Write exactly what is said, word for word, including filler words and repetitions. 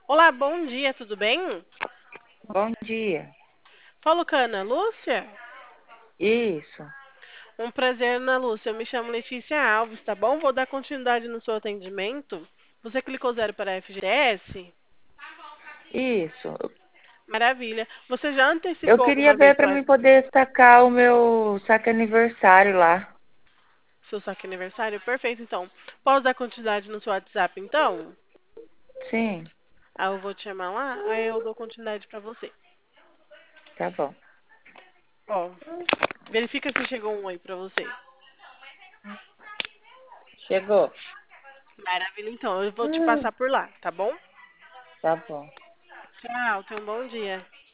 Olá, bom dia, tudo bem? Bom dia. Falo com a Ana Lúcia. Isso, Um prazer, Ana Lúcia. Eu me chamo Letícia Alves, tá bom? Vou dar continuidade no seu atendimento. Você clicou zero para a F G S? isso. Maravilha. Você já Eu antecipou queria alguma ver vez para sua- mim poder sacar o meu saque aniversário lá. seu saque aniversário? Perfeito, então. Posso dar continuidade no seu WhatsApp, então? Sim, Aí eu vou te chamar lá, aí eu dou continuidade para você. tá bom. Ó, verifica se chegou um oi para você. Chegou. Maravilha, então. Eu vou te passar por lá, tá bom? Tá bom. Tchau, tenha um bom dia.